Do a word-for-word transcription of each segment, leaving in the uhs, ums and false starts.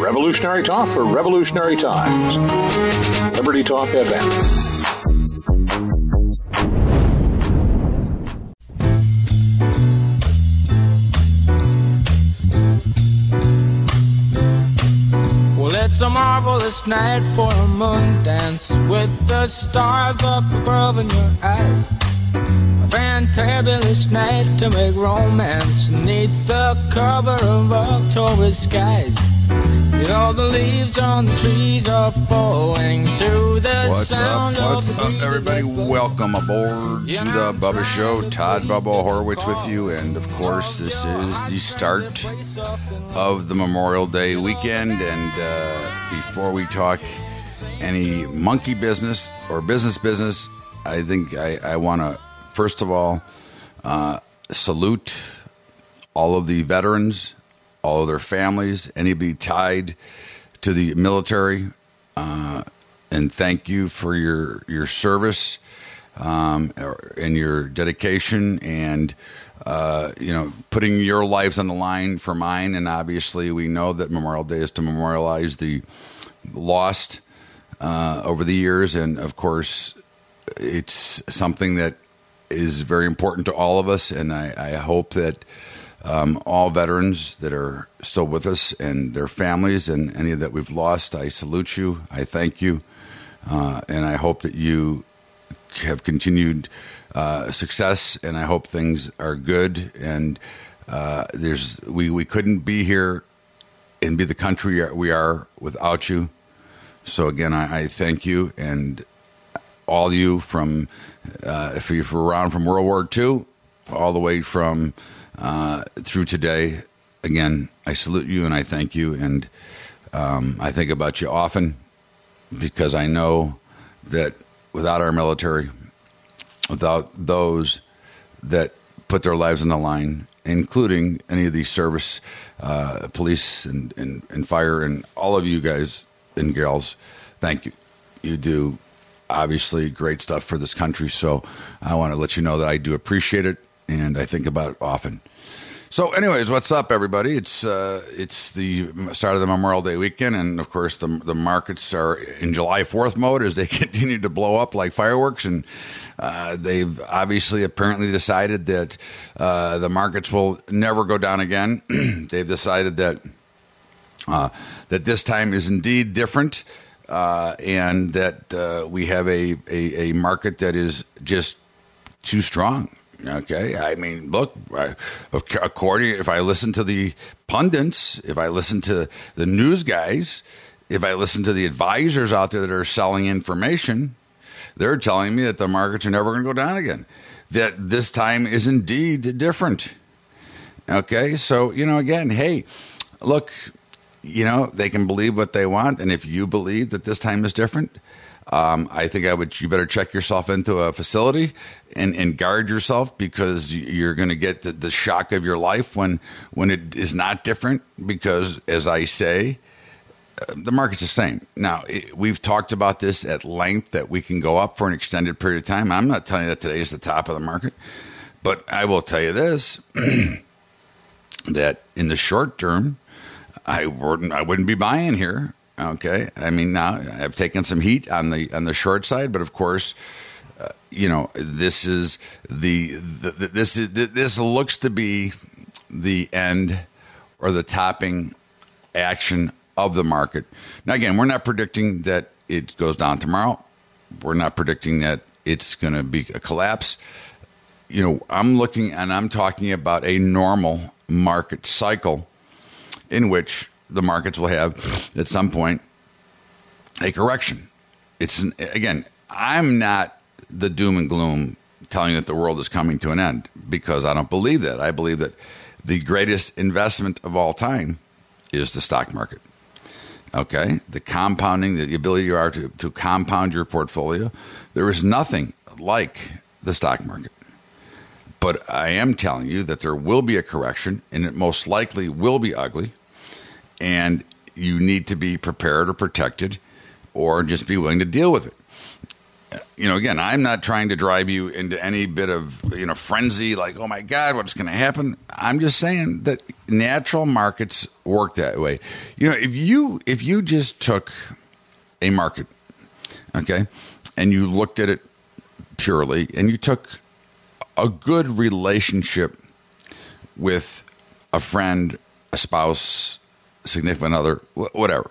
Revolutionary talk for revolutionary times. Liberty Talk F M. Well, it's a marvelous night for a moon dance with the stars up above in your eyes. A fantabulous night to make romance neath the cover of October skies. You know the leaves on the trees are falling to the What's sound up? What's of the up, breeze everybody? that blows. Welcome aboard to the Bubba Show. Todd Bubba Horowitz with you, and of course, this is the start of the Memorial Day weekend. And uh, before we talk any monkey business or business business, I think I, I want to first of all uh, salute all of the veterans, all of their families, anybody tied to the military, uh, and thank you for your your service um, and your dedication, and uh, you know, putting your lives on the line for mine. And obviously, we know that Memorial Day is to memorialize the lost uh, over the years, and of course, it's something that is very important to all of us. And I, I hope that Um, all veterans that are still with us and their families and any that we've lost, I salute you. I thank you. Uh, and I hope that you have continued uh, success, and I hope things are good. And uh, there's we, we couldn't be here and be the country we are without you. So again, I, I thank you, and all of you from, uh, if you're around from World War Two, all the way from Uh, through today. Again, I salute you and I thank you, and um, I think about you often, because I know that without our military, without those that put their lives on the line, including any of these service, uh, police and, and, and fire, and all of you guys and gals, thank you. You do obviously great stuff for this country, so I want to let you know that I do appreciate it, and I think about it often. So anyways, what's up, everybody? It's uh, it's the start of the Memorial Day weekend, and of course the the markets are in July fourth mode as they continue to blow up like fireworks, and uh, they've obviously apparently decided that uh, the markets will never go down again. They've decided that uh, that this time is indeed different, uh, and that uh, we have a, a, a market that is just too strong. Okay, I mean, look, I, according, if I listen to the pundits, if I listen to the news guys, if I listen to the advisors out there that are selling information, they're telling me that the markets are never going to go down again, that this time is indeed different. Okay, so, you know, again, hey, look, you know, they can believe what they want, and if you believe that this time is different, Um, I think I would. You better check yourself into a facility and, and guard yourself, because you're going to get the, the shock of your life when when it is not different. Because, as I say, uh, the market's the same. Now, it, we've talked about this at length, that we can go up for an extended period of time. I'm not telling you that today is the top of the market, but I will tell you this: that in the short term, I wouldn't. I wouldn't be buying here. Okay, I mean, now I've taken some heat on the on the short side, but of course, uh, you know, this is the, the, the this is this looks to be the end or the topping action of the market. Now, again, we're not predicting that it goes down tomorrow. We're not predicting that it's going to be a collapse. You know, I'm looking and I'm talking about a normal market cycle in which the markets will have at some point a correction. It's an, again, I'm not the doom and gloom telling you that the world is coming to an end, because I don't believe that. I believe that the greatest investment of all time is the stock market. Okay, the compounding, the ability you are to, to compound your portfolio. There is nothing like the stock market. But I am telling you that there will be a correction, and it most likely will be ugly. And you need to be prepared or protected, or just be willing to deal with it. you know, again, I'm not trying to drive you into any bit of, you know, frenzy like, oh my God, what's going to happen? I'm just saying that natural markets work that way. You know, if you if you just took a market, okay, and you looked at it purely, and you took a good relationship with a friend, a spouse, significant other, whatever.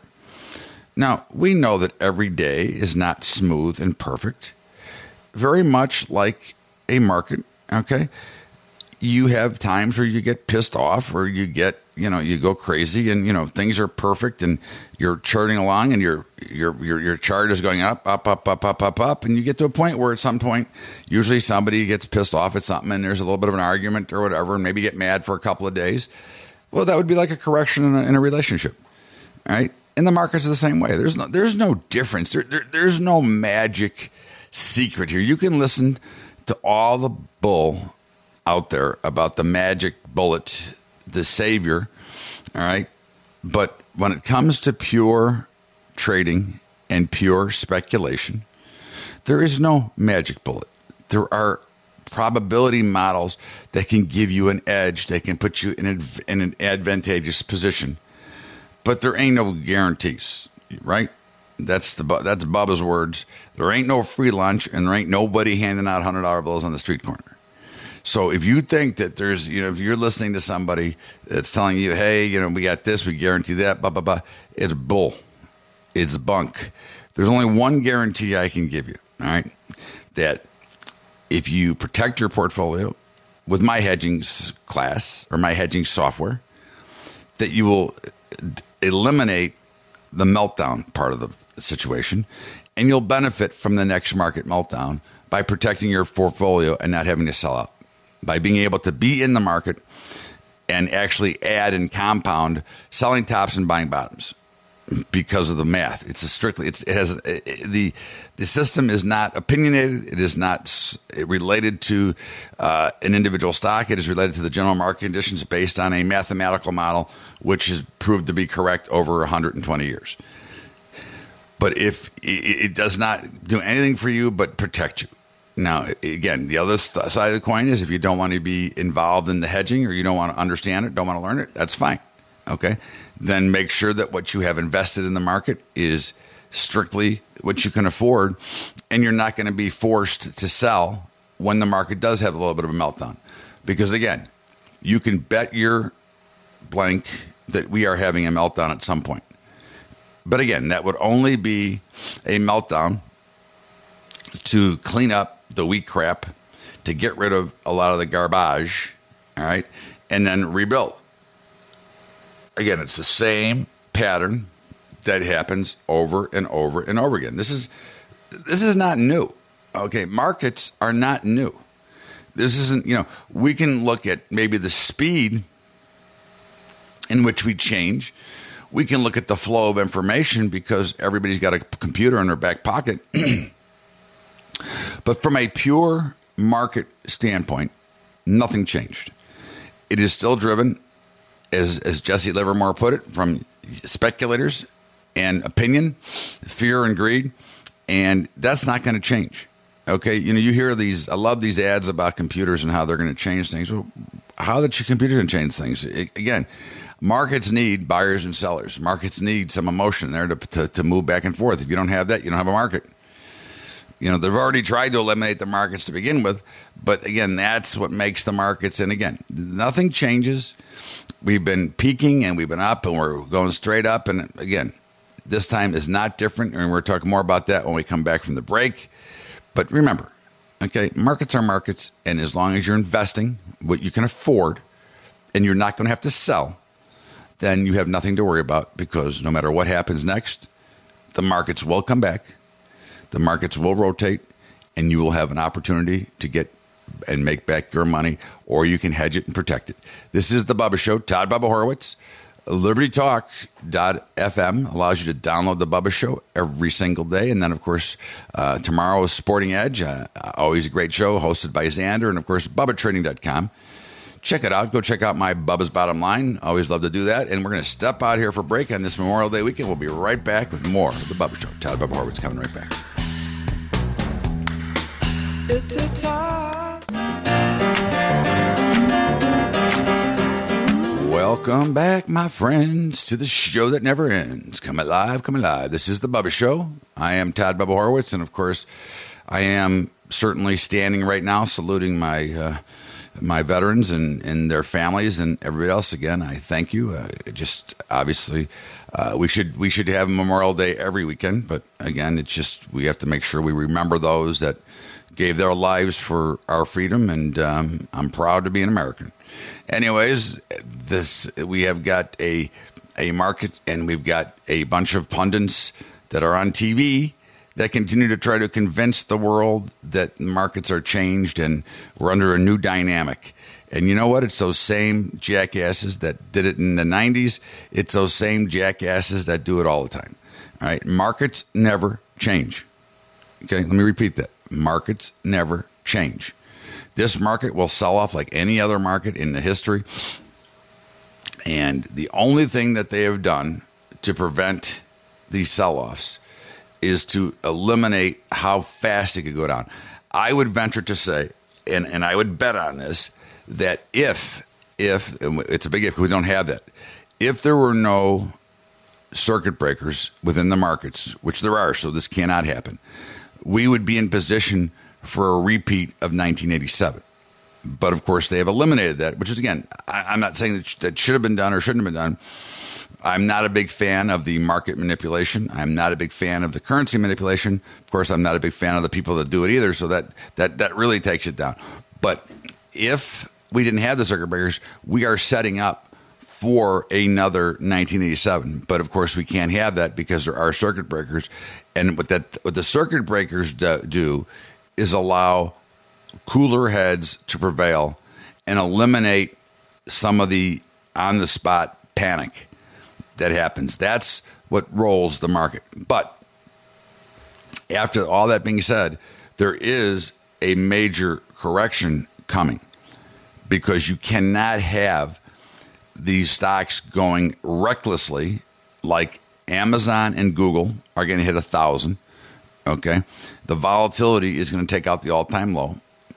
Now, we know that every day is not smooth and perfect. Very much like a market, okay? You have times where you get pissed off or you get, you know, you go crazy and, you know, things are perfect and you're charting along and your your your your chart is going up, up, up, up, up, up, up. And you get to a point where at some point, usually somebody gets pissed off at something and there's a little bit of an argument or whatever and maybe get mad for a couple of days. Well, that would be like a correction in a, in a relationship, all right? And the markets are the same way. There's no, there's no difference. There, there, there's no magic secret here. You can listen to all the bull out there about the magic bullet, the savior, all right? But when it comes to pure trading and pure speculation, there is no magic bullet. There are probability models that can give you an edge. They can put you in, a, in an advantageous position. But there ain't no guarantees, right? That's the that's Bubba's words. There ain't no free lunch, and there ain't nobody handing out one hundred dollar bills on the street corner. So if you think that there's, you know, if you're listening to somebody that's telling you, hey, you know, we got this, we guarantee that, blah, blah, blah, it's bull. It's bunk. There's only one guarantee I can give you, all right? That if you protect your portfolio with my hedging class or my hedging software, that you will eliminate the meltdown part of the situation, and you'll benefit from the next market meltdown by protecting your portfolio and not having to sell out, by being able to be in the market and actually add and compound selling tops and buying bottoms because of the math. It's a strictly, it's, it has it, the the system is not opinionated. It is not related to uh, an individual stock. It is related to the general market conditions based on a mathematical model, which has proved to be correct over one hundred twenty years. But if it, it does not do anything for you but protect you. Now, again, the other side of the coin is if you don't want to be involved in the hedging or you don't want to understand it, don't want to learn it, that's fine. Okay? Then make sure that what you have invested in the market is strictly what you can afford, and you're not going to be forced to sell when the market does have a little bit of a meltdown. Because, again, you can bet your blank that we are having a meltdown at some point. But, again, that would only be a meltdown to clean up the weak crap, to get rid of a lot of the garbage, all right, and then rebuild. Again, it's the same pattern that happens over and over and over again. This is this is not new. Okay, markets are not new. This isn't, you know, we can look at maybe the speed in which we change. We can look at the flow of information because everybody's got a computer in their back pocket. But from a pure market standpoint, nothing changed. It is still driven, as as Jesse Livermore put it, from speculators and opinion, fear and greed, and that's not going to change. Okay, you know, you hear these, I love these ads about computers and how they're going to change things. Well, how that your computer can change things? It, again, markets need buyers and sellers. Markets need some emotion there to, to to move back and forth. If you don't have that, you don't have a market. You know, they've already tried to eliminate the markets to begin with, but again, that's what makes the markets. And again, nothing changes. We've been peaking and we've been up and we're going straight up. And again, this time is not different. And we're talking more about that when we come back from the break. But remember, okay, markets are markets. And as long as you're investing what you can afford and you're not going to have to sell, then you have nothing to worry about, because no matter what happens next, the markets will come back. The markets will rotate, and you will have an opportunity to get and make back your money, or you can hedge it and protect it. This is The Bubba Show. Todd Bubba Horowitz. Liberty Talk dot f m allows you to download The Bubba Show every single day. And then, of course, uh, tomorrow is Sporting Edge. Uh, always a great show hosted by Xander. And, of course, Bubba Trading dot com. Check it out. Go check out my Bubba's Bottom Line. Always love to do that. And we're going to step out here for a break on this Memorial Day weekend. We'll be right back with more of The Bubba Show. Todd Bubba Horowitz coming right back. Is it time? Welcome back, my friends, to the show that never ends. Coming live, coming live. This is the Bubba Show. I am Todd Bubba Horowitz, and of course, I am certainly standing right now saluting my uh, my veterans and, and their families and everybody else. Again, I thank you. Uh, just obviously, uh, we should we should have Memorial Day every weekend, but again, it's just we have to make sure we remember those that gave their lives for our freedom, and um, I'm proud to be an American. Anyways, this we have got a a market, and we've got a bunch of pundits that are on T V that continue to try to convince the world that markets are changed and we're under a new dynamic. And you know what? It's those same jackasses that did it in the nineties. It's those same jackasses that do it all the time. All right? Markets never change. Okay? Let me repeat that. Markets never change. This market will sell off like any other market in the history. And the only thing that they have done to prevent these sell-offs is to eliminate how fast it could go down. I would venture to say, and, and I would bet on this, that if, if, it's a big if, we don't have that, if there were no circuit breakers within the markets, which there are, so this cannot happen, we would be in position for a repeat of nineteen eighty-seven. But of course, they have eliminated that, which is, again, I, I'm not saying that, that should have been done or shouldn't have been done. I'm not a big fan of the market manipulation. I'm not a big fan of the currency manipulation. Of course, I'm not a big fan of the people that do it either. So that that that really takes it down. But if we didn't have the circuit breakers, we are setting up for another nineteen eighty-seven. But of course, we can't have that because there are circuit breakers. And what that what the circuit breakers do, do is allow cooler heads to prevail and eliminate some of the on-the-spot panic that happens. That's what rolls the market. But after all that being said, there is a major correction coming because you cannot have these stocks going recklessly like Amazon and Google are going to hit a thousand. Okay. The volatility is going to take out the all-time low.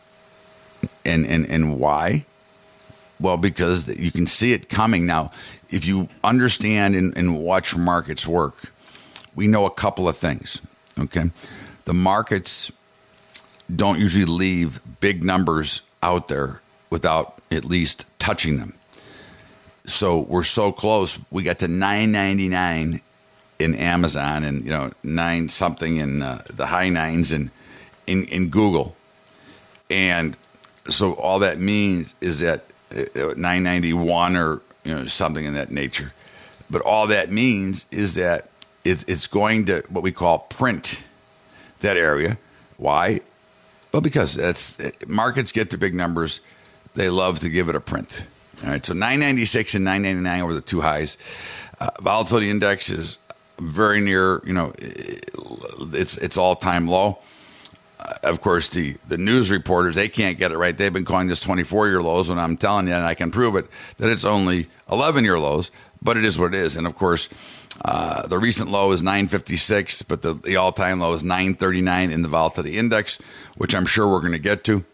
And, and, and why? Well, because you can see it coming. Now, if you understand and, and watch markets work, we know a couple of things, okay? The markets don't usually leave big numbers out there without at least touching them. So we're so close. We got to nine ninety-nine in Amazon and, you know, nine something in uh, the high nines in, in, in Google. And so all that means is that nine ninety-one or you know something in that nature, but all that means is that it's it's going to what we call print that area. Why? Well, because that's markets get the big numbers, they love to give it a print. All right, so nine ninety-six and nine ninety-nine were the two highs. Uh, volatility index is very near, you know, it's it's all time low. Of course, the, the news reporters, they can't get it right. They've been calling this twenty-four-year lows when I'm telling you, and I can prove it, that it's only eleven-year lows, but it is what it is. And, of course, uh, the recent low is nine fifty-six, but the, the all-time low is nine thirty-nine in the volatility index, which I'm sure we're going to get to.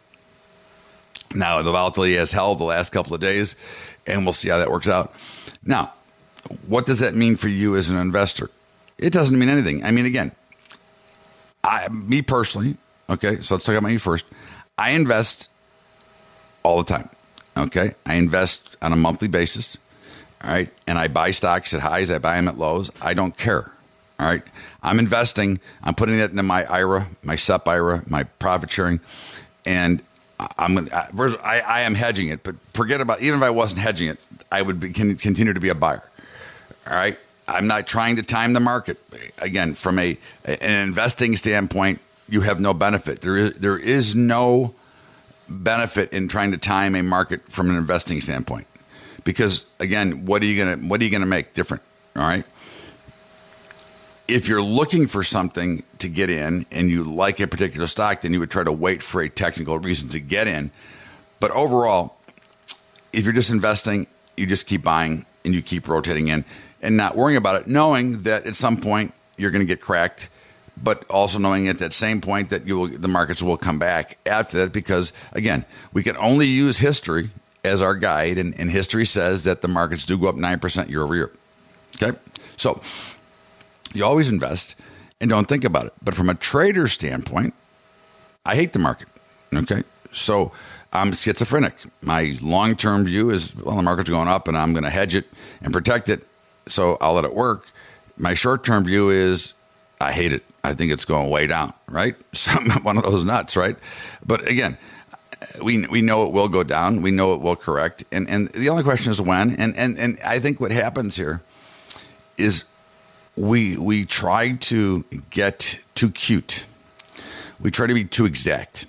Now, the volatility has held the last couple of days, and we'll see how that works out. Now, what does that mean for you as an investor? It doesn't mean anything. I mean, again, I, me personally, okay, so let's talk about me first. I invest all the time, okay? I invest on a monthly basis, all right? And I buy stocks at highs, I buy them at lows. I don't care, all right? I'm investing, I'm putting that into my I R A, my S E P I R A, my profit sharing, and I'm gonna, I, I am hedging it, but forget about, even if I wasn't hedging it, I would be, can continue to be a buyer, all right? I'm not trying to time the market. Again, from a an investing standpoint, you have no benefit. There is there is no benefit in trying to time a market from an investing standpoint, because again, what are you gonna what are you gonna make different? All right. If you're looking for something to get in and you like a particular stock, then you would try to wait for a technical reason to get in. But overall, if you're just investing, you just keep buying and you keep rotating in and not worrying about it, knowing that at some point you're going to get cracked but also knowing at that same point that you will, the markets will come back after that, because again, we can only use history as our guide, and, and history says that the markets do go up nine percent year over year. Okay, so you always invest and don't think about it. But from a trader standpoint, I hate the market. Okay, so I'm schizophrenic. My long-term view is, well, the market's going up and I'm going to hedge it and protect it, so I'll let it work. My short-term view is, I hate it. I think it's going way down, right? So I'm one of those nuts, right? But again, we we know it will go down. We know it will correct. And and the only question is when. And and, and I think what happens here is we we try to get too cute. We try to be too exact.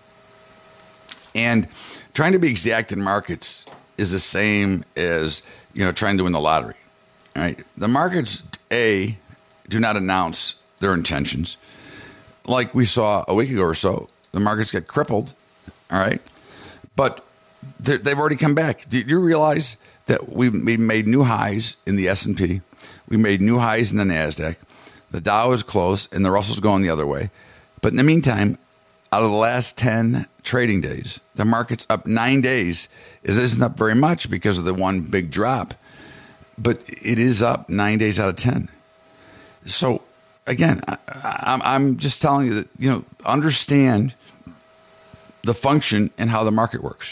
And trying to be exact in markets is the same as, you know, trying to win the lottery. All right? The markets, A, do not announce their intentions. Like we saw a week ago or so, the markets get crippled, all right? But they've already come back. Do you realize that we we made new highs in the S and P? We made new highs in the NASDAQ. The Dow is close, and the Russell's going the other way. But in the meantime, out of the last ten trading days, the market's up nine days. It isn't up very much because of the one big drop, but it is up nine days out of ten. So again, I, I'm, I'm just telling you that, you know, understand the function and how the market works.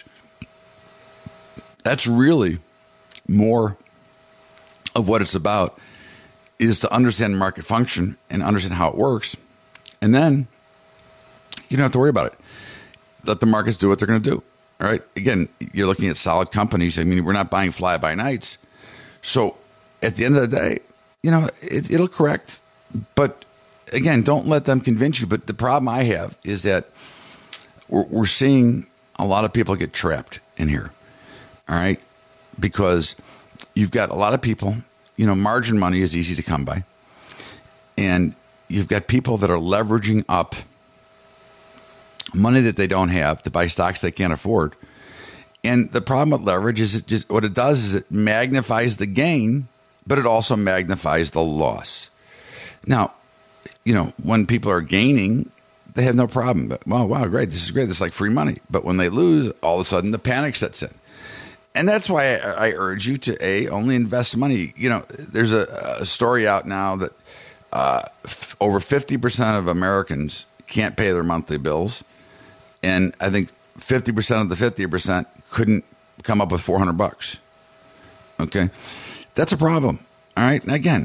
That's really more of what it's about, is to understand market function and understand how it works. And then you don't have to worry about it. Let the markets do what they're going to do. All right. Again, you're looking at solid companies. I mean, we're not buying fly by nights. So at the end of the day, you know, it, it'll correct. But again, don't let them convince you. But the problem I have is that we're, we're seeing a lot of people get trapped in here. All right. Because you've got a lot of people, you know, margin money is easy to come by. And you've got people that are leveraging up money that they don't have to buy stocks they can't afford. And the problem with leverage is it just, what it does is it magnifies the gain, but it also magnifies the loss. Now, you know, when people are gaining, they have no problem. But, wow, wow, great. This is great. This is like free money. But when they lose, all of a sudden the panic sets in. And that's why I, I urge you to, A, only invest money. You know, there's a, a story out now that uh, f- over fifty percent of Americans can't pay their monthly bills. And I think fifty percent of the fifty percent couldn't come up with four hundred bucks. Okay. That's a problem. All right. And again,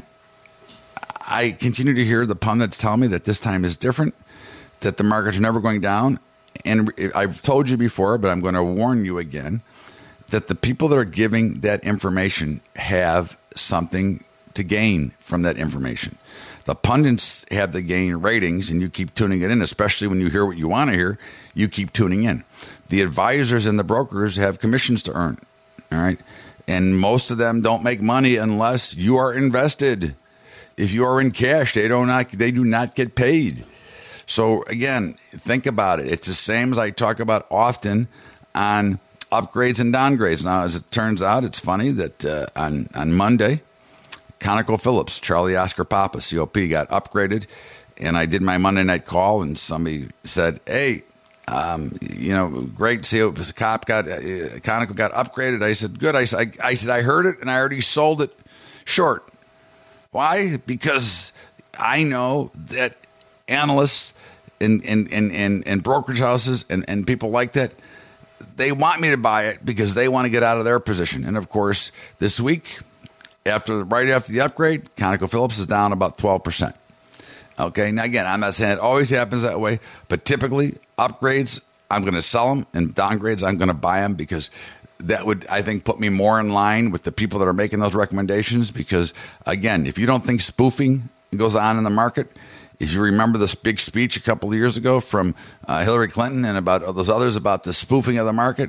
I continue to hear the pundits tell me that this time is different, that the markets are never going down. And I've told you before, but I'm going to warn you again, that the people that are giving that information have something to gain from that information. The pundits have the gain ratings, and you keep tuning it in, especially when you hear what you want to hear, you keep tuning in. The advisors and the brokers have commissions to earn, all right? And most of them don't make money unless you are invested. If you are in cash, they do not, they do not get paid. So again, think about it. It's the same as I talk about often on upgrades and downgrades. Now, as it turns out, it's funny that uh, on, on Monday, ConocoPhillips, Charlie Oscar Papa, C O P, got upgraded. And I did my Monday night call, and somebody said, hey, um, you know, great, C O P, Cop got, uh, Conoco got upgraded. I said, good. I, I, I said, I heard it, and I already sold it short. Why? Because I know that analysts and, and, and, and, and brokerage houses and, and people like that, they want me to buy it because they want to get out of their position. And, of course, this week, After right after the upgrade, ConocoPhillips is down about twelve percent. Okay, now again, I'm not saying it always happens that way, but typically upgrades, I'm going to sell them, and downgrades, I'm going to buy them, because that would, I think, put me more in line with the people that are making those recommendations. Because, again, if you don't think spoofing goes on in the market, if you remember this big speech a couple of years ago from uh, Hillary Clinton and about those others about the spoofing of the market,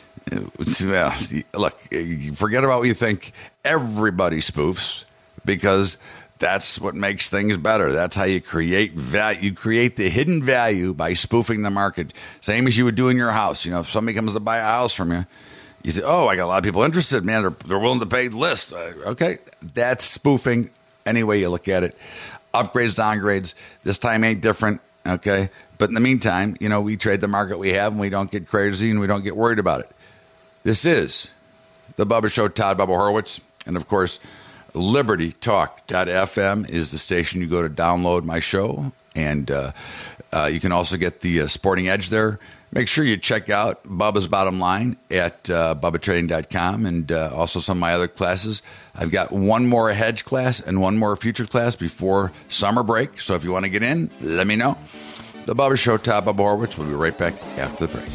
well, look, forget about what you think. Everybody spoofs, because that's what makes things better. That's how you create value. You create the hidden value by spoofing the market. Same as you would do in your house. You know, if somebody comes to buy a house from you, you say, oh, I got a lot of people interested. Man, they're, they're willing to pay the list. Uh, okay, that's spoofing any way you look at it. upgrades, downgrades. This time ain't different, okay? But in the meantime, you know, we trade the market we have, and we don't get crazy, and we don't get worried about it. This is The Bubba Show, Todd Bubba Horwitz. And, of course, Liberty Talk dot f m is the station you go to download my show. And uh, uh, you can also get the uh, Sporting Edge there. Make sure you check out Bubba's Bottom Line at uh, bubba trading dot com, and uh, also some of my other classes. I've got one more hedge class and one more future class before summer break. So if you want to get in, let me know. The Bubba Show, Todd Bubba Horwitz. We'll be right back after the break.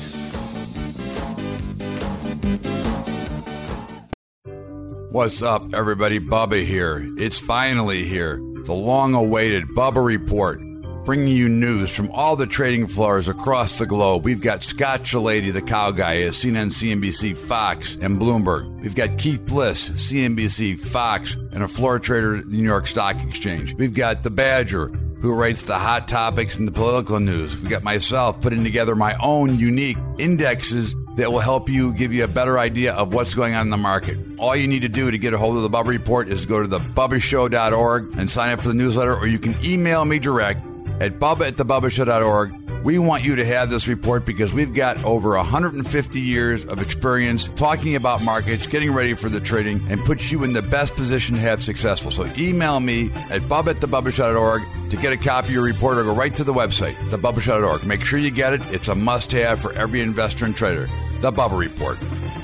What's up, everybody? Bubba here. It's finally here. The long-awaited Bubba Report, bringing you news from all the trading floors across the globe. We've got Scott Chilady, the cow guy, at C N N, C N B C, Fox, and Bloomberg. We've got Keith Bliss, C N B C, Fox, and a floor trader at the New York Stock Exchange. We've got the Badger, who writes the hot topics and the political news. We've got myself putting together my own unique indexes that will help you, give you a better idea of what's going on in the market. All you need to do to get a hold of the Bubba Report is go to the bubba show dot org and sign up for the newsletter, or you can email me direct at bubba at the bubba show dot org. We want you to have this report because we've got over one hundred fifty years of experience talking about markets, getting ready for the trading, and puts you in the best position to have successful. So email me at bubba at the bubba show dot org to get a copy of your report, or go right to the website, the bubba show dot org. Make sure you get it. It's a must-have for every investor and trader. The Bubba Report.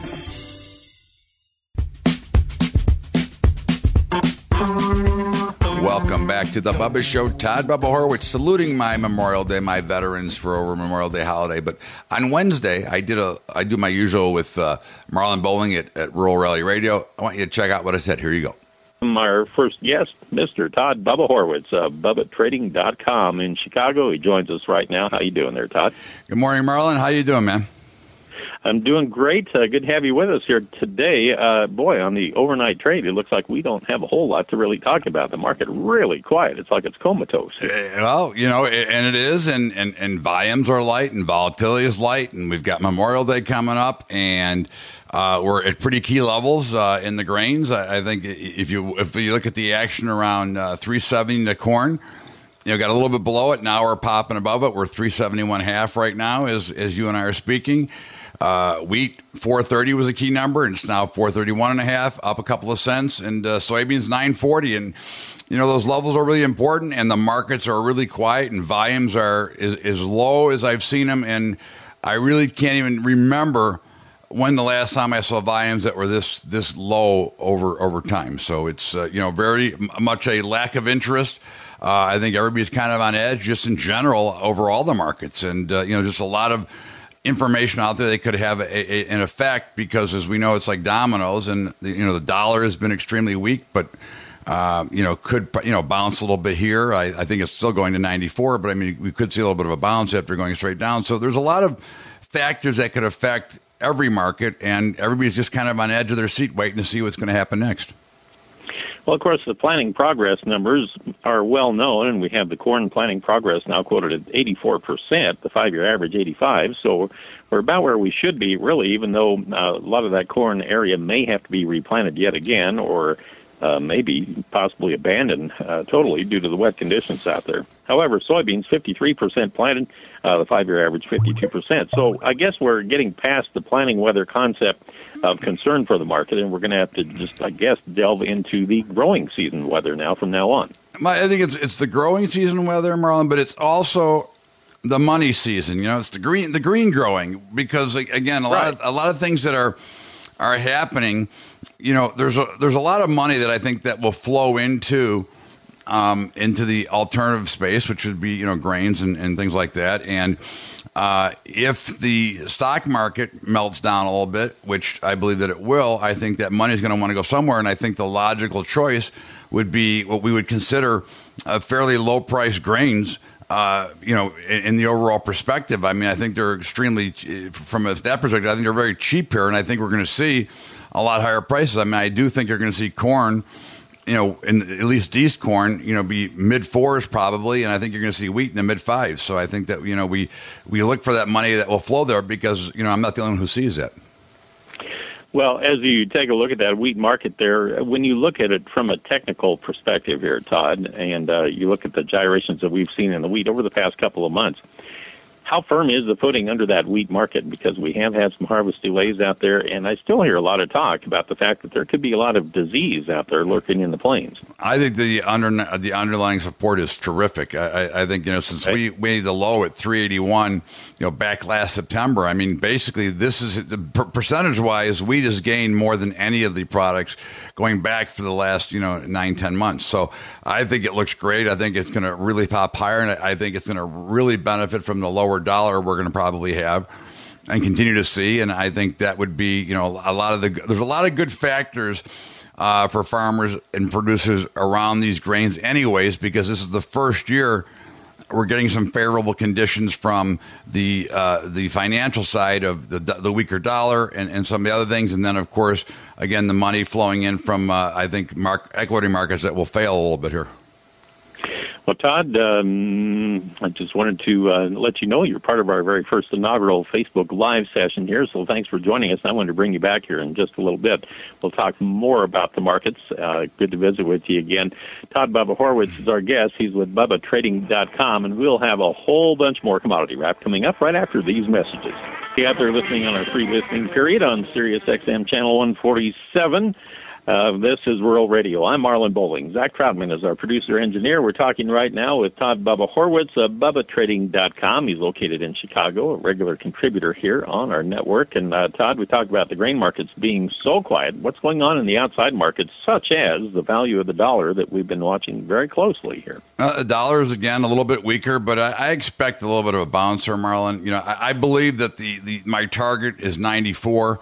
Welcome back to the Bubba Show. Todd Bubba Horwitz, saluting my Memorial Day, my veterans for over Memorial Day holiday. But on Wednesday, I did a I do my usual with uh, Marlon Bowling at, at Rural Rally Radio. I want you to check out what I said. Here you go. Our first guest, Mister Todd Bubba Horwitz, uh, bubba trading dot com in Chicago. He joins us right now. How you doing there, Todd? Good morning, Marlon. How you doing, man? I'm doing great. Uh, good to have you with us here today. Uh, boy, on the overnight trade, it looks like we don't have a whole lot to really talk about. The market really quiet. It's like it's comatose. Well, you know, and it is, and, and, and volumes are light, and volatility is light, and we've got Memorial Day coming up, and uh, we're at pretty key levels uh, in the grains. I, I think if you if you look at the action around uh, three seventy to corn, you know, got a little bit below it. Now we're popping above it. We're three seventy-one half right now, as as you and I are speaking. Uh, wheat, four thirty was a key number, and it's now four thirty-one and a half, up a couple of cents, and uh, soybeans nine forty. And, you know, those levels are really important, and the markets are really quiet, and volumes are as, as low as I've seen them. And I really can't even remember when the last time I saw volumes that were this this low over over time. So it's, uh, you know, very much a lack of interest. Uh, I think everybody's kind of on edge just in general over all the markets, and, uh, you know, just a lot of information out there that could have a, a, an effect, because as we know, it's like dominoes, and the, you know, the dollar has been extremely weak, but uh, you know, could, you know, bounce a little bit here. I, I think it's still going to ninety-four, but I mean, we could see a little bit of a bounce after going straight down. So there's a lot of factors that could affect every market, and everybody's just kind of on edge of their seat waiting to see what's going to happen next. Well, of course, the planning progress numbers are well known, and we have the corn planning progress now quoted at eighty-four percent, the five-year average eighty-five. So we're about where we should be, really, even though uh, a lot of that corn area may have to be replanted yet again, or uh, maybe possibly abandoned uh, totally due to the wet conditions out there. However, soybeans, fifty-three percent planted, uh, the five-year average fifty-two percent. So I guess we're getting past the planning weather concept of concern for the market, and we're going to have to just, I guess, delve into the growing season weather now from now on. I think it's it's the growing season weather, Marlon, but it's also the money season. You know, it's the green the green growing, because again, a lot right. of a lot of things that are are happening. You know, there's a there's a lot of money that I think that will flow into um, into the alternative space, which would be, you know, grains and, and things like that. And uh, if the stock market melts down a little bit, which I believe that it will, I think that money is going to want to go somewhere. And I think the logical choice would be what we would consider uh, fairly low price grains. Uh, you know, in, in the overall perspective, I mean, I think they're extremely, from a, that perspective, I think they're very cheap here, and I think we're going to see a lot higher prices. I mean, I do think you're going to see corn, you know, in at least East corn, you know, be mid fours probably, and I think you're going to see wheat in the mid fives. So I think that, you know, we we look for that money that will flow there, because, you know, I'm not the only one who sees that. Well, as you take a look at that wheat market there, when you look at it from a technical perspective here, Todd, and uh, you look at the gyrations that we've seen in the wheat over the past couple of months, how firm is the footing under that wheat market? Because we have had some harvest delays out there, and I still hear a lot of talk about the fact that there could be a lot of disease out there lurking in the plains. I think the under the underlying support is terrific. I, I think, you know, since okay. we made the low at three eighty-one, you know, back last September, I mean, basically this is percentage-wise, wheat has gained more than any of the products going back for the last, you know, nine, ten months. So I think it looks great. I think it's going to really pop higher, and I think it's going to really benefit from the lower dollar we're going to probably have and continue to see. And I think that would be, you know, a lot of the, there's a lot of good factors uh, for farmers and producers around these grains anyways, because this is the first year we're getting some favorable conditions from the uh, the financial side of the the weaker dollar and, and some of the other things. And then, of course, again, the money flowing in from, uh, I think, mark, equity markets that will fail a little bit here. Well, Todd, um, I just wanted to uh, let you know you're part of our very first inaugural Facebook Live session here, so thanks for joining us. I wanted to bring you back here in just a little bit. We'll talk more about the markets. Uh, good to visit with you again. Todd Bubba Horwitz is our guest. He's with Bubba Trading dot com, and we'll have a whole bunch more commodity wrap coming up right after these messages. You out there listening on our free listening period on Sirius X M Channel one forty-seven. Uh, this is Rural Radio. I'm Marlon Bowling. Zach Troutman is our producer-engineer. We're talking right now with Todd Bubba Horwitz of Bubba Trading dot com. He's located in Chicago, a regular contributor here on our network. And, uh, Todd, we talked about the grain markets being so quiet. What's going on in the outside markets, such as the value of the dollar that we've been watching very closely here? Uh, the dollar is, again, a little bit weaker, but I, I expect a little bit of a bounce here, Marlon. You know, I, I believe that the, the my target is ninety-four.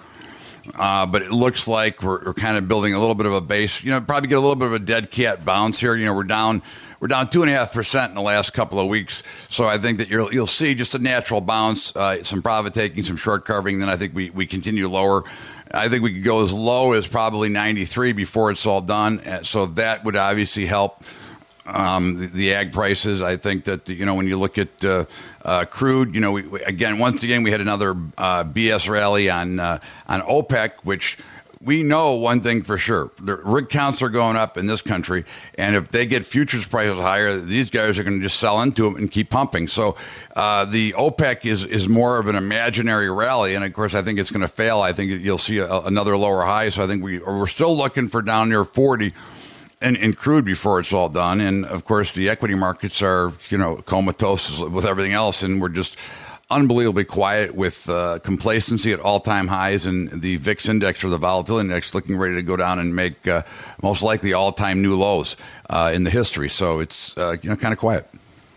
Uh, but it looks like we're, we're kind of building a little bit of a base. You know, probably get a little bit of a dead cat bounce here. You know, we're down we're down two and a half percent in the last couple of weeks. So I think that you'll you'll see just a natural bounce, uh, some profit taking, some short covering. Then I think we we continue lower. I think we could go as low as probably ninety-three before it's all done. So that would obviously help. Um, the, the ag prices, I think that, you know, when you look at uh, uh, crude, you know, we, we, again, once again, we had another uh, B S rally on uh, on OPEC, which we know one thing for sure. The rig counts are going up in this country, and if they get futures prices higher, these guys are going to just sell into them and keep pumping. So uh, the OPEC is, is more of an imaginary rally, and, of course, I think it's going to fail. I think you'll see a, another lower high, so I think we, we're still looking for down near forty. And, and crude before it's all done. And, of course, the equity markets are, you know, comatose with everything else. And we're just unbelievably quiet with uh, complacency at all-time highs. And the V I X index, or the volatility index, looking ready to go down and make uh, most likely all-time new lows uh, in the history. So it's, uh, you know, kind of quiet.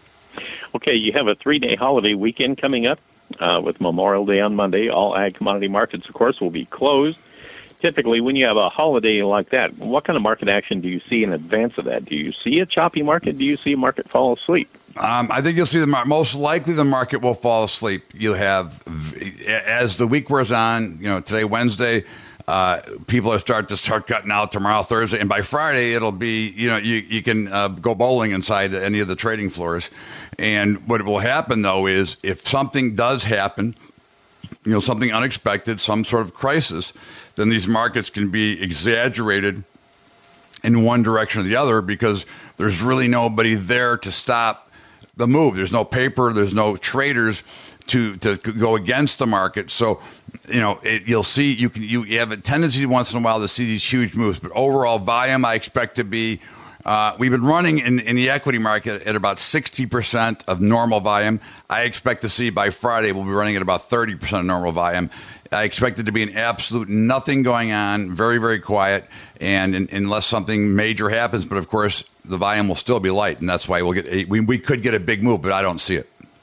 Okay, you have a three-day holiday weekend coming up uh, with Memorial Day on Monday. All ag commodity markets, of course, will be closed. Typically, when you have a holiday like that, what kind of market action do you see in advance of that? Do you see a choppy market? Do you see a market fall asleep? Um, I think you'll see the mar- most likely the market will fall asleep. You'll have, as the week wears on, you know, today, Wednesday, uh, people are start to start cutting out tomorrow, Thursday, and by Friday, it'll be, you know, you, you can uh, go bowling inside any of the trading floors. And what will happen, though, is if something does happen, you know, something unexpected, some sort of crisis, then these markets can be exaggerated in one direction or the other because there's really nobody there to stop the move. There's no paper, there's no traders to to go against the market. So, you know, it, you'll see, you can you, you have a tendency once in a while to see these huge moves, but overall volume I expect to be Uh, we've been running in, in the equity market at about sixty percent of normal volume. I expect to see by Friday we'll be running at about thirty percent of normal volume. I expect it to be an absolute nothing going on, very, very quiet, and in, unless something major happens. But, of course, the volume will still be light, and that's why we'll get a, we, we could get a big move, but I don't see it.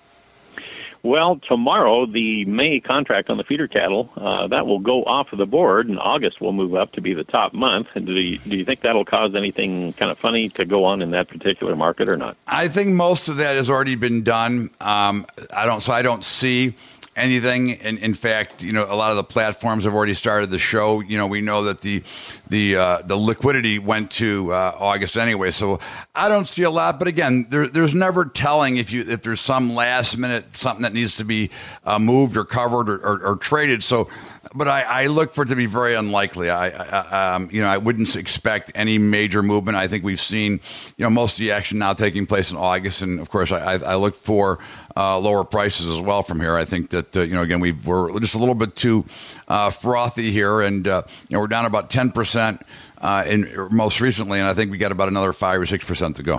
Well, tomorrow, the May contract on the feeder cattle, uh, that will go off of the board, and August will move up to be the top month. And do you, do you think that'll cause anything kind of funny to go on in that particular market or not? I think most of that has already been done. Um, I don't, so I don't see anything. In, in fact, you know, a lot of the platforms have already started the show. You know, we know that the the uh, the liquidity went to uh, August anyway, so I don't see a lot. But again, there, there's never telling if you if there's some last minute something that needs to be uh, moved or covered or, or, or traded. So, but I, I look for it to be very unlikely. I, I um, you know, I wouldn't expect any major movement. I think we've seen, you know, most of the action now taking place in August, and of course, I, I look for uh, lower prices as well from here. I think that uh, you know, again, we we're just a little bit too uh, frothy here, and uh, you know, we're down about ten percent uh, in most recently, and I think we got about another five or six percent to go.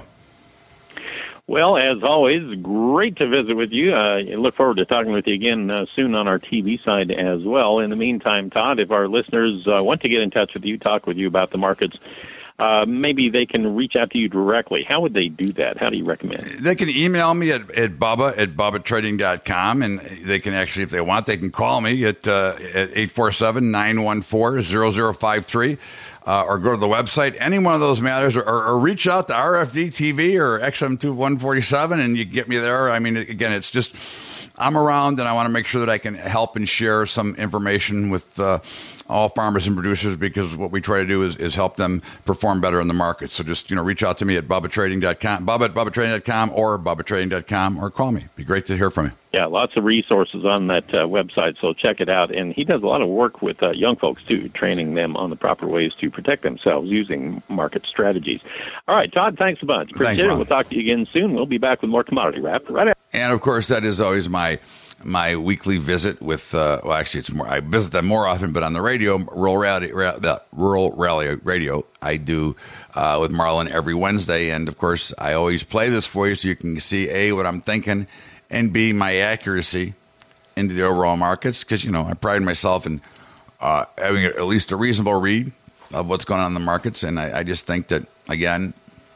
Well, as always, great to visit with you. Uh, I look forward to talking with you again uh, soon on our T V side as well. In the meantime, Todd, if our listeners uh, want to get in touch with you, talk with you about the markets, uh, maybe they can reach out to you directly. How would they do that? How do you recommend? They can email me at, at Bubba at Bubba Trading dot com, and they can actually, if they want, they can call me at, uh, at eight four seven, nine one four, zero zero five three. Uh, or go to the website. Any one of those matters, or, or reach out to R F D T V or X M two one forty-seven, and you get me there. I mean, again, it's just I'm around, and I want to make sure that I can help and share some information with uh, all farmers and producers, because what we try to do is, is help them perform better in the market. So just, you know, reach out to me at Bubba Trading dot com, Bubba at Bubba Trading dot com, or Bubba Trading dot com, or call me. It'd be great to hear from you. Yeah, lots of resources on that uh, website, so check it out. And he does a lot of work with uh, young folks, too, training them on the proper ways to protect themselves using market strategies. All right, Todd, thanks a bunch. Appreciate Thanks, it. Ron. We'll talk to you again soon. We'll be back with more Commodity Wrap right after. And, of course, that is always my my weekly visit with, uh, well, actually, it's more, I visit them more often, but on the radio, Rural Rally, uh, Rural Rally Radio, I do uh, with Marlon every Wednesday. And, of course, I always play this for you so you can see, A, what I'm thinking, and B, my accuracy into the overall markets, because, you know, I pride myself in uh, having at least a reasonable read of what's going on in the markets. And I, I just think that, again,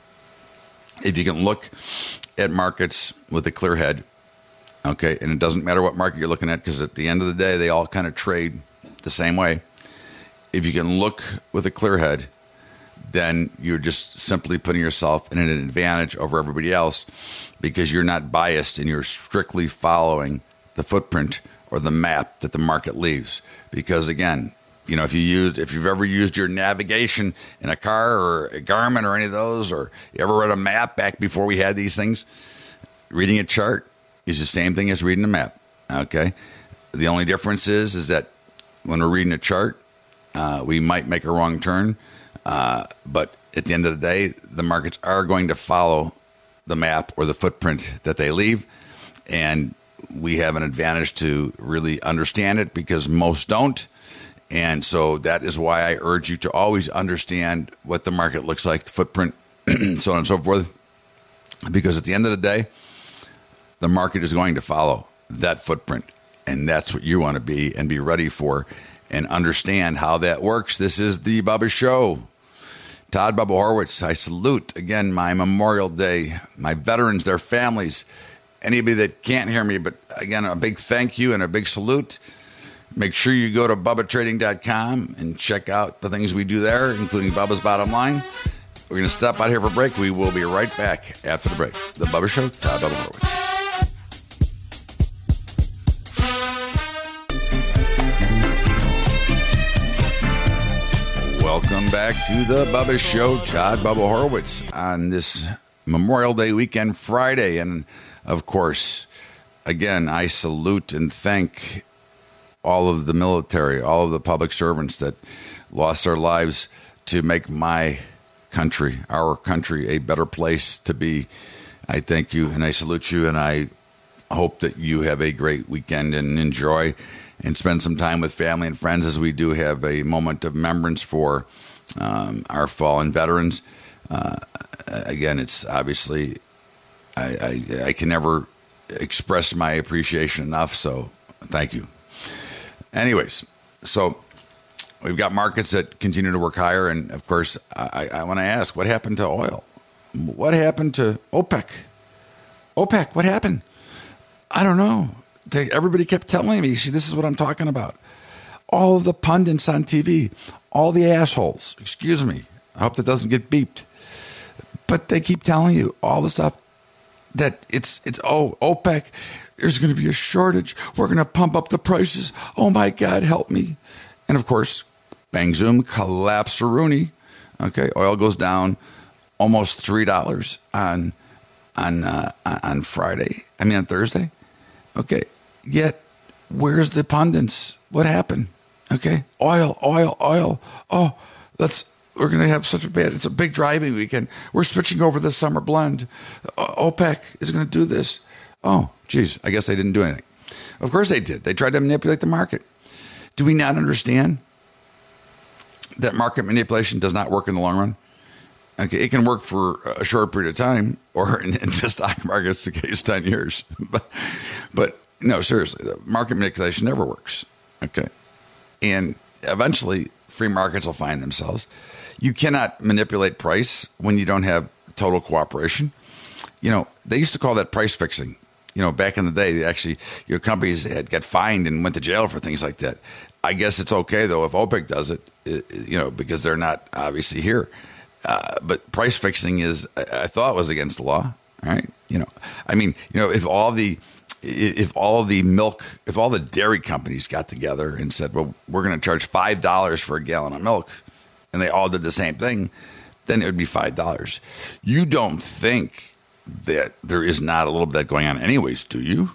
if you can look at markets with a clear head, okay, and it doesn't matter what market you're looking at, because at the end of the day, they all kind of trade the same way. If you can look with a clear head, then you're just simply putting yourself in an advantage over everybody else, because you're not biased and you're strictly following the footprint or the map that the market leaves. Because again, you know, if you use, if you've ever used your navigation in a car or a Garmin or any of those, or you ever read a map back before we had these things, reading a chart is the same thing as reading a map. Okay, the only difference is is that when we're reading a chart, uh, we might make a wrong turn, uh, but at the end of the day, the markets are going to follow the map or the footprint that they leave, and we have an advantage to really understand it, because most don't. And so that is why I urge you to always understand what the market looks like, the footprint, so on and so forth, because at the end of the day, the market is going to follow that footprint, and that's what you want to be and be ready for and understand how that works. This is the Bubba Show. Todd Bubba Horwitz, I salute, again, my Memorial Day, my veterans, their families, anybody that can't hear me, but again, a big thank you and a big salute. Make sure you go to Bubba Trading dot com and check out the things we do there, including Bubba's Bottom Line. We're going to step out here for a break. We will be right back after the break. The Bubba Show, Todd Bubba Horwitz. Welcome back to the Bubba Show, Todd Bubba Horwitz, on this Memorial Day weekend, Friday. And, of course, again, I salute and thank all of the military, all of the public servants that lost their lives to make my country, our country, a better place to be. I thank you and I salute you, and I hope that you have a great weekend and enjoy and spend some time with family and friends, as we do have a moment of remembrance for um, our fallen veterans. Uh, again, it's obviously, I, I, I can never express my appreciation enough, so thank you. Anyways, so we've got markets that continue to work higher, and of course, I, I want to ask, what happened to oil? What happened to OPEC? OPEC, what happened? I don't know. They, everybody kept telling me, see, this is what I'm talking about. All of the pundits on T V, all the assholes, excuse me, I hope that doesn't get beeped, but they keep telling you all the stuff. that it's it's oh OPEC, there's going to be a shortage. We're going to pump up the prices. Oh my God, help me! And of course, bang zoom, collapse-a-rooney. Okay, oil goes down almost three dollars on on uh, on Friday. I mean on Thursday. Okay, yet where's the pundits? What happened? Okay, oil, oil, oil. Oh, let's. We're going to have such a bad, it's a big driving weekend. We're switching over the summer blend. O- OPEC is going to do this. Oh, geez, I guess they didn't do anything. Of course they did. They tried to manipulate the market. Do we not understand that market manipulation does not work in the long run? Okay, it can work for a short period of time, or in, in the stock market, it's the case ten years. But, but no, seriously, the market manipulation never works. Okay, and eventually free markets will find themselves. You cannot manipulate price when you don't have total cooperation. You know, they used to call that price fixing. You know, back in the day, they actually, your companies had got fined and went to jail for things like that. I guess it's okay, though, if OPEC does it, you know, because they're not obviously here. Uh, but price fixing is, I thought, was against the law, right? You know, I mean, you know, if all the, if all the milk, if all the dairy companies got together and said, well, we're going to charge five dollars for a gallon of milk, and they all did the same thing, then it would be five dollars. You don't think that there is not a little bit of that going on anyways, do you?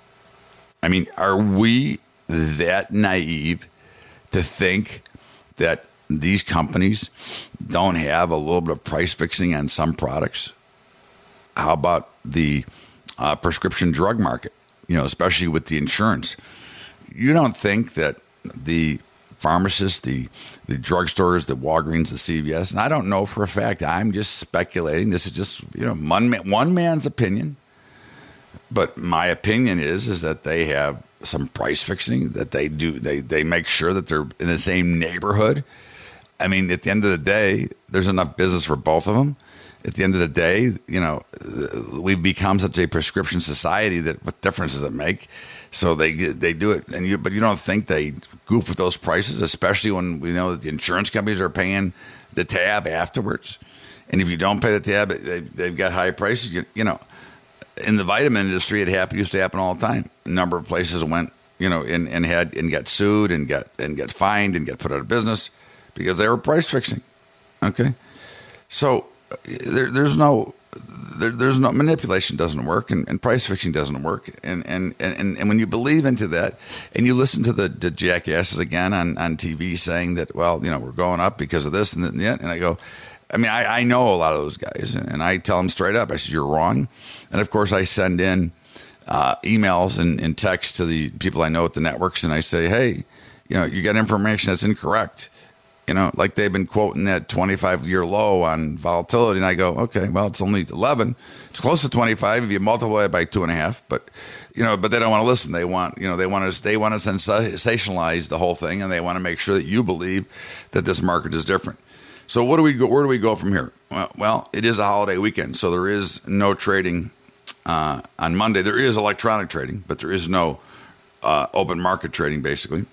I mean, are we that naive to think that these companies don't have a little bit of price fixing on some products? How about the uh, prescription drug market, you know, especially with the insurance? You don't think that the pharmacists, the the drugstores, the Walgreens, the C V S, and I don't know for a fact, I'm just speculating. This is just, you know, one, man, one man's opinion. But my opinion is, is that they have some price fixing, that they do, they, they make sure that they're in the same neighborhood. I mean, at the end of the day, there's enough business for both of them. At the end of the day, you know, we've become such a prescription society that what difference does it make? So they they do it, and you but you don't think they goof with those prices, especially when we know that the insurance companies are paying the tab afterwards. And if you don't pay the tab, they, they've got high prices. You, you know, in the vitamin industry, it happened used to happen all the time. A number of places went, you know, and, and had and got sued and got and got fined and got put out of business because they were price fixing. Okay, so there, there's no. There, there's no manipulation doesn't work, and, and price fixing doesn't work, and and, and and when you believe into that, and you listen to the, the jackasses again on, on T V saying that, well, you know, we're going up because of this and that, and I go, I mean, I, I know a lot of those guys, and I tell them straight up, I said, you're wrong, and of course I send in uh, emails and, and texts to the people I know at the networks, and I say, hey, you know, you got information that's incorrect. You know, like they've been quoting that twenty-five year low on volatility. And I go, okay, well, it's only eleven. It's close to twenty-five if you multiply it by two and a half. But, you know, but they don't want to listen. They want, you know, they want to, they want to sensationalize the whole thing. And they want to make sure that you believe that this market is different. So what do we go, where do we go from here? Well, well it is a holiday weekend. So there is no trading uh, on Monday. There is electronic trading, but there is no uh, open market trading, basically.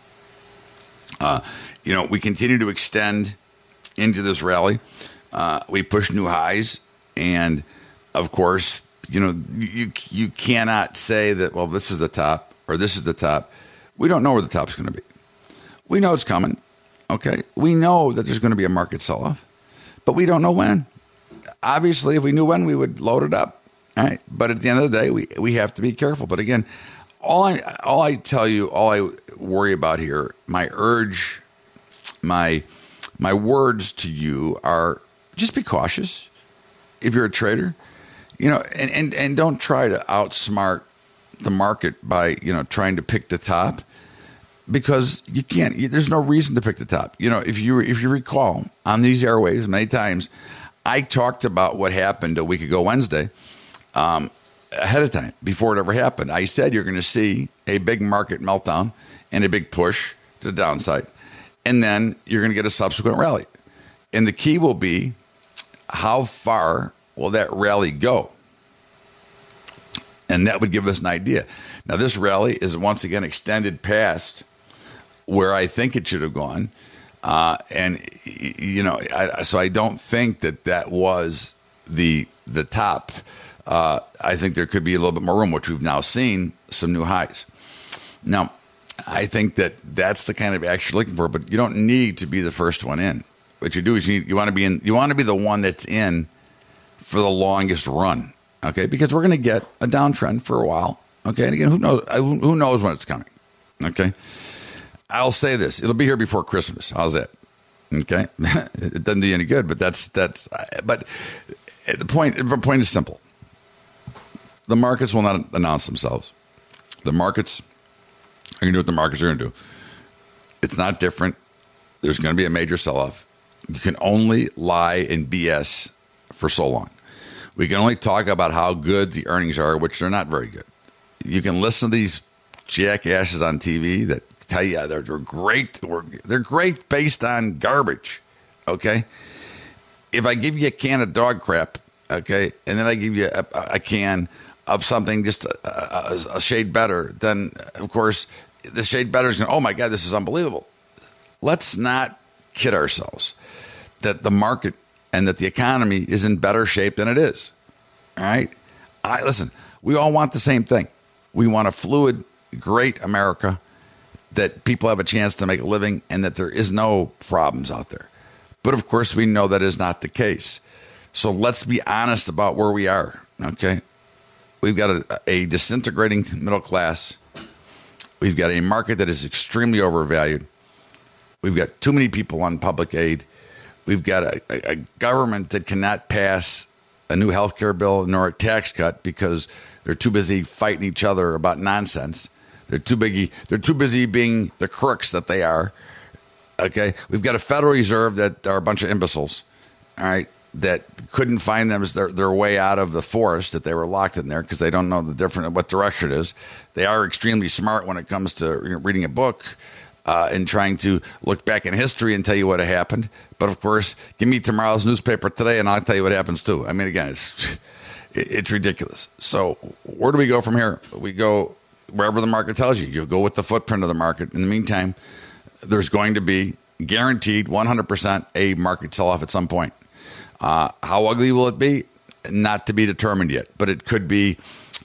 Uh, you know, we continue to extend into this rally. Uh, we push new highs, and of course, you know, you you cannot say that, well, this is the top or this is the top. We don't know where the top's going to be. We know it's coming. Okay, we know that there's going to be a market sell-off, but we don't know when. Obviously, if we knew when, we would load it up. All right, but at the end of the day, we we have to be careful. But again, all I all I tell you, all I worry about here, my urge. My my words to you are just be cautious if you're a trader, you know, and, and, and don't try to outsmart the market by, you know, trying to pick the top, because you can't. You, there's no reason to pick the top. You know, if you if you recall on these airwaves many times, I talked about what happened a week ago Wednesday um, ahead of time before it ever happened. I said you're going to see a big market meltdown and a big push to the downside. And then you're going to get a subsequent rally. And the key will be, how far will that rally go? And that would give us an idea. Now, this rally is once again extended past where I think it should have gone. Uh, and, you know, I, so I don't think that that was the the top. uh, I think there could be a little bit more room, which we've now seen some new highs. Now, I think that that's the kind of action you're looking for, but you don't need to be the first one in. What you do is you, you want to be in. You want to be the one that's in for the longest run, okay? Because we're going to get a downtrend for a while, okay? And again, who knows? Who knows when it's coming, okay? I'll say this: it'll be here before Christmas. How's that? Okay, it doesn't do you any good, but that's that's. But the point the point is simple. The markets will not announce themselves. The markets are going to do what the markets are going to do. It's not different. There's going to be a major sell-off. You can only lie and B S for so long. We can only talk about how good the earnings are, which they're not very good. You can listen to these jackasses on T V that tell you they're, they're great. They're great based on garbage, okay? If I give you a can of dog crap, okay, and then I give you a, a can of something just a, a, a shade better, then, of course, the shade better is going, oh, my God, this is unbelievable. Let's not kid ourselves that the market and that the economy is in better shape than it is, all right? I, listen, we all want the same thing. We want a fluid, great America that people have a chance to make a living and that there is no problems out there. But, of course, we know that is not the case. So let's be honest about where we are, okay? We've got a, a disintegrating middle class. We've got a market that is extremely overvalued. We've got too many people on public aid. We've got a, a, a government that cannot pass a new health care bill nor a tax cut because they're too busy fighting each other about nonsense. They're too big. They're too busy being the crooks that they are. Okay, we've got a Federal Reserve that are a bunch of imbeciles. All right, that couldn't find them their their way out of the forest, that they were locked in there because they don't know the different what direction it is. They are extremely smart when it comes to reading a book uh, and trying to look back in history and tell you what happened. But of course, give me tomorrow's newspaper today, and I'll tell you what happens too. I mean, again, it's it's ridiculous. So where do we go from here? We go wherever the market tells you. You go with the footprint of the market. In the meantime, there's going to be guaranteed one hundred percent a market sell-off at some point. Uh, how ugly will it be? Not to be determined yet, but it could be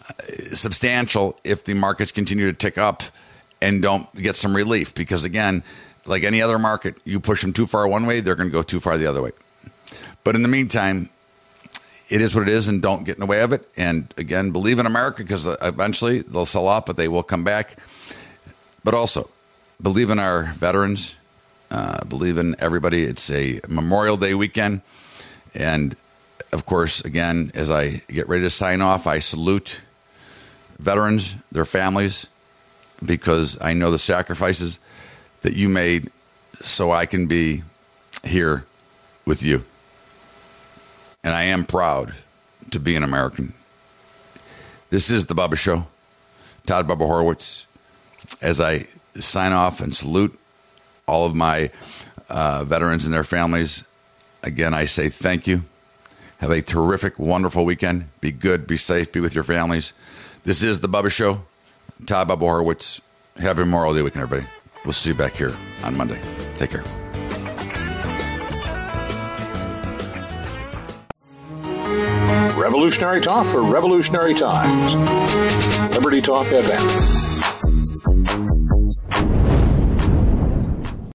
substantial if the markets continue to tick up and don't get some relief. Because again, like any other market, you push them too far one way, they're going to go too far the other way. But in the meantime, it is what it is, and don't get in the way of it. And again, believe in America, because eventually they'll sell off, but they will come back. But also, believe in our veterans. Uh, believe in everybody. It's a Memorial Day weekend. And, of course, again, as I get ready to sign off, I salute veterans, their families, because I know the sacrifices that you made so I can be here with you. And I am proud to be an American. This is the Bubba Show. Todd Bubba Horowitz. As I sign off and salute all of my uh, veterans and their families, again, I say thank you. Have a terrific, wonderful weekend. Be good, be safe, be with your families. This is the Bubba Show. Todd Bubba Horowitz. Happy Memorial Day weekend, everybody. We'll see you back here on Monday. Take care. Revolutionary talk for revolutionary times. Liberty Talk F M.